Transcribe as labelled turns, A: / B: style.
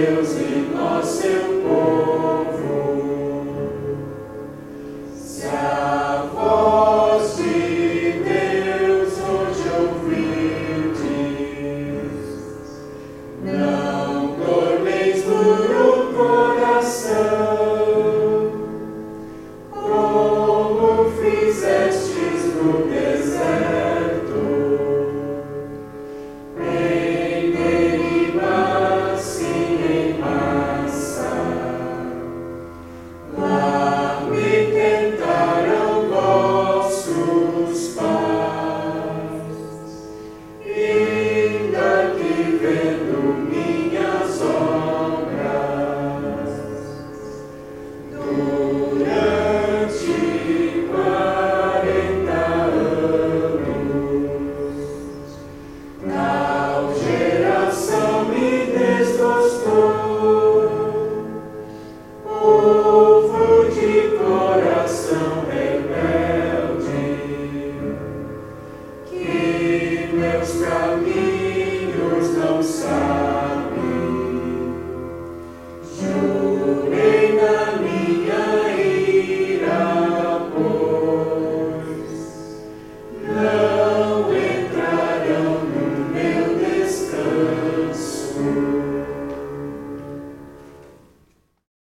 A: Deus e nós seu povo. Se a voz de Deus hoje ouvirdes, não torneis duro o coração, como fizestes no deserto. Em Meriba, sim, em Massa, lá me tentaram vossos pais, ainda que vendo minhas obras, durante 40 anos, tal geração me desgostou, povo de coração rebelde, que meus caminhos